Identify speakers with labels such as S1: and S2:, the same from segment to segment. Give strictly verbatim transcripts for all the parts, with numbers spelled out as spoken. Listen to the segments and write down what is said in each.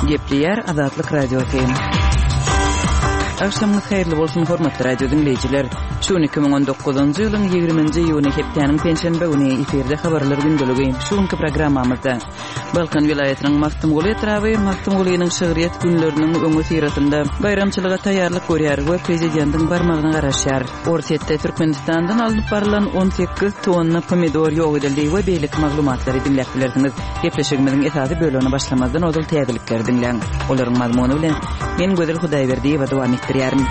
S1: Gepleyer Azatlyk Radio T V. Akşamınız hayırlı bolsun hormatly radio dinleyijiler. Şu iki bin on dokuzuncu ýylyň ýygrimiňji ýuny hepdeniň penşenbe güni eferde habarlar gündöligi şuňky programmamyzda Balkan vilayatynyň Maktumgoly etrawy Maktumgolynyň şöhret günleriniň öňe syratynda bayramçylyga taýýarlyk görýär we prezidentiň barmagyny garaşýar. Orsetde Türkmenistandan alyp barylan on sekiz tonna pomidor ýok edildi we beýlik maglumatlary dinläp bilerdiňiz. Gepleşigimiziň esasy bölüni başlamazdan odul täzelikler dinleň. Olaryň mazmuny bilen men Gözel Hudaýberdiýew dowam etdirýärim.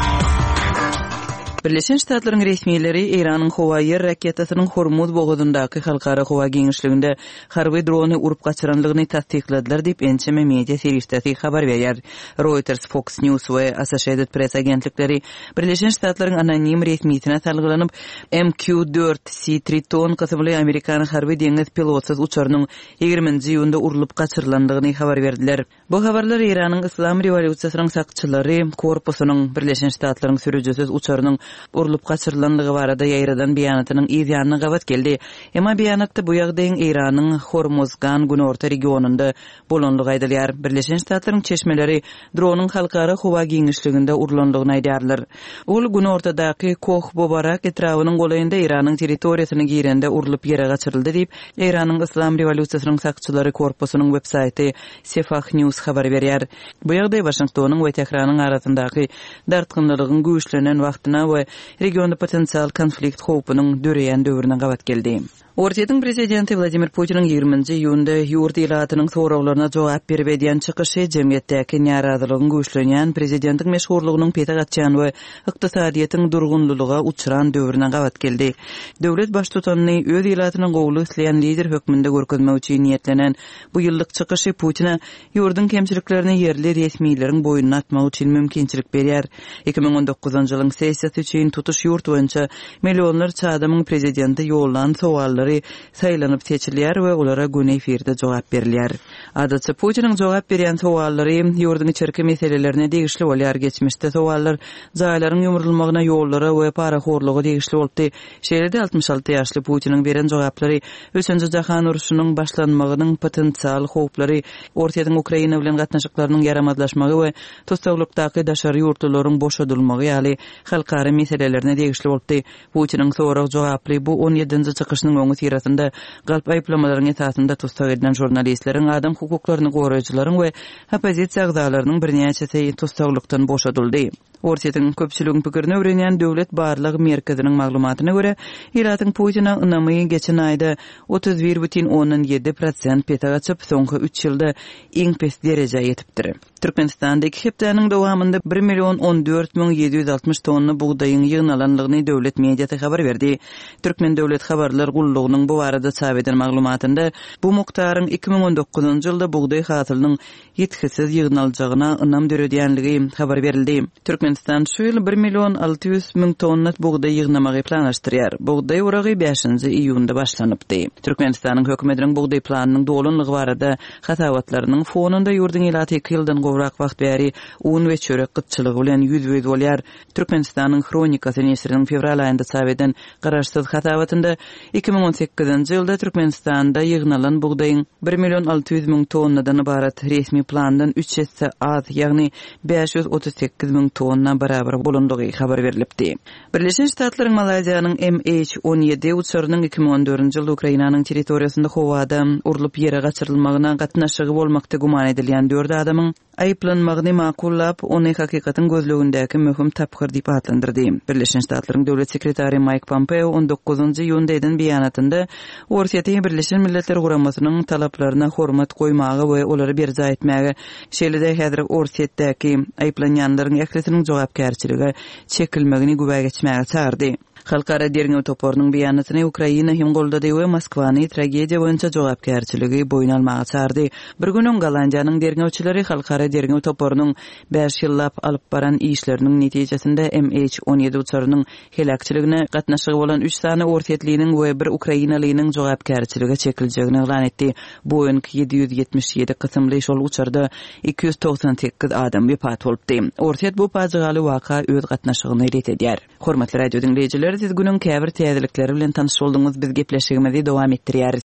S1: Birleşen Ştatlaryň resmiýetleri Iranyň howa ýer raketasynyň Hormuz boğazyndaky halkara howa giňişliginde harby drony urup gaçyranlygyny tasdikladylar diýip ençeme media serwisleri habar berýär. Reuters, Fox News we Associated Press agentlikleri Birleşen Ştatlaryň anonim resmiýetine salgylanyp M Q dört C Triton kasably Amerikan harby deňiz pilotsyz uçarynyň ýygrimiňji ýylda urulyp gaçyrylandygyny habar berdiler. Bu habarlar Iranyň Islam rewolýusiýasynyň sakçylary korpusynyň Birleşen Ştatlaryň sürüjüsiz uçarynyň urulyp gaçyrylandygy barada ýaýradan beýanatynyň ýa-da gabat geldi. Emma beýanatda bu ýagdaýyň Iranyň Hormuzgan günorta regionunda bolanlygy aýdylýar. Birleşen Ştatlaryň çeşmeleri dronyň halkara howa giňişliginde urulandygyny aýdýarlar. Ol günortadaky Koh Bobarak etrawynyň golaýynda Iranyň territoriýasyny girende urulyp ýere gaçyryldy diýip Iranyň Islam rewolýusiýasynyň sakçylary korpusynyň web saýty Sefah News habar berýär. Bu ýagdaý Washingtonyň we Tehranyň arasyndaky dartgynlygyň güýçlenen wagtyna we regionda potensial konflikt howpunyň döreýän döwrüne gabat geldi. Orsetň prezidenti Vladimir Putin'in ýygrimiňji ýunda ýurt ýylatynyň sorawlaryna jogap berip edýän çykyşy jemgyýetdäki narazylygyň güýçlenýän prezidentiň meşhurlygynyň pete gatýan we ykdysadyýetyň durgunlygyga uçuran döwrüne gabat geldi. Döwlet baş tutanyny öz ýylatynyň gowly isleýän lider hökmünde görkezmek üçin niýetlenen bu ýyllyk çykyşy Putin'a ýurdun kemçiliklerini ýerli resmiýetleriň boýuna atmak üçin mümkinçilik berýär. iki bin on dokuzuncu ýylyň sessiýasy üçin tutuş ýurt boýunça millionlarça adamyň prezidenti ýollan sowallary saýlanyp seçilýär we olara gün efirde jogap berilýär. Adatça Putin'in jogap berýän sowallary ýurdun içerki meselelerine degişli bolýar. Geçmişde sowallar jaýlaryň ýumrulmagyna, ýollara we paraxorlugy degişli boldy. Şeýlede altmış alty ýaşly Putin'in beren jogaplary üçinji jahan uruşunyň başlanmagynyň potensial howplary, Orsetň Ukraina bilen gatnaşyklarynyň yaramazlaşmagy we tostawlykdaky daşary ýurtlaryň boşadylmagy ýaly halkara meselelerine degişli boldy. Putin'in sorak jogaply bu on ýedinji çykyşynyň öňü syratynda galp aýplamalaryň esasynda tutup edilen jurnalistleriň, adam hukuklaryny goraýjylaryň we opozisiýa agzalarynyň birnäçesi tutuklukdan boşadyldy. Orsetň köpçüligiň pikirini öwrenýän döwlet barlyg merkeziniň maglumatyna görä, Ýylatyň Putin'a ynamy geçen aýda otuz bir бүтүн onuň ýedi prosent pete gaçyp soňky üç ýylda iň pes dereje ýetipdir. Türkmenistandaky hepdeniň dowamında bir million on dört miň ýedi ýüz altmış tonna buğdaýyň ýygnalanlygyny döwlet mediýasy habar berdi. Türkmen döwlet habarlar gullugynyň bu barada çap eden maglumatynda bu muktaryň iki bin on dokuzuncu ýylda buğdaý hasylynyň ýetkisiz ýygnaljagyna ynam döredýänligi habar berildi. Türkmenistan şu ýyl bir million alty ýüz miň tonna buğdaý ýygnamagy planlaşdyrýar. Buğdaý uragy beşinji iýunda başlanypdy. Türkmenistanyň hökümetiniň buğdaý planynyň dolanlygy barada hatawatlarynyň fonunda ýurdun ýylaty iki ýyldan gowrak wagt bäri un we çörek gytçylygy bilen ýüz-ýüz bolýar. Türkmenistanyň Kronikasy nesriniň fevral aýynda çap eden garaşsyz hatawatynda iki bin on sekizinji ýylda Türkmenistanda ýygnalan buğdaýyň bir million alty ýüz miň tonnadan ibarat resmi plandan üç hisse az, ýagny beş ýüz otuz sekiz miň tonna barabar bolandygy habar berilipdi. Birleşen Ştatlaryň Malaziýanyň M H on ýedi uçarynyň iki bin on dördünji ýylda Ukrainanyň territoriýasynda howada urulyp ýere gaçyrylymagyna gatnaşygy bolmakda guman edilýän dört adamyň aýplanmagyny makullap, ony hakykatyň gözlegindäki möhüm tapgyr diýip atlandyrdy. Birleşen Ştatlaryň döwlet sekretary Mike Pompeo on dokuzunju ýyłda eden beýanatynda Orsetň Birleşen Milletler Guramasynyň talaplaryna hormat goýmagy we olary berja etmäge, şeýlede häzir Orsetdäki aýplanýanlaryň ählisiniň jogapkärçiligi çekilmegini gübä geçmäge çağırdy. Halkara derňew toporunyň beýanatyny Ukraina hem goldady we Moskwany tragediýa boýunça jogapkärçiligi boýun almagy çağırdy. Bir günüň Galandiýanyň derňewçileri halkara derňew toporunyň beş ýyllap alyp baran işleriniň netijesinde M H on ýedi uçarynyň helakçylygyna gatnaşygy bolan üç sany orsetliğiniň we bir Ukrainalynyň jogapkärçiligi çekiljegini elan etdi. Boeing ýedi ýüz ýetmiş ýedi kysymly şol uçarda iki ýüz toksan sekiz adam wepat bolupdy. Orset bu paýgaly waka öz gatnaşygyny elet edýär. Hormatly radio dinleýijiler, siz günüň käbir täzelikleri bilen tanyş boldunuz. Biz gepleşigimizi dowam etdirýäris.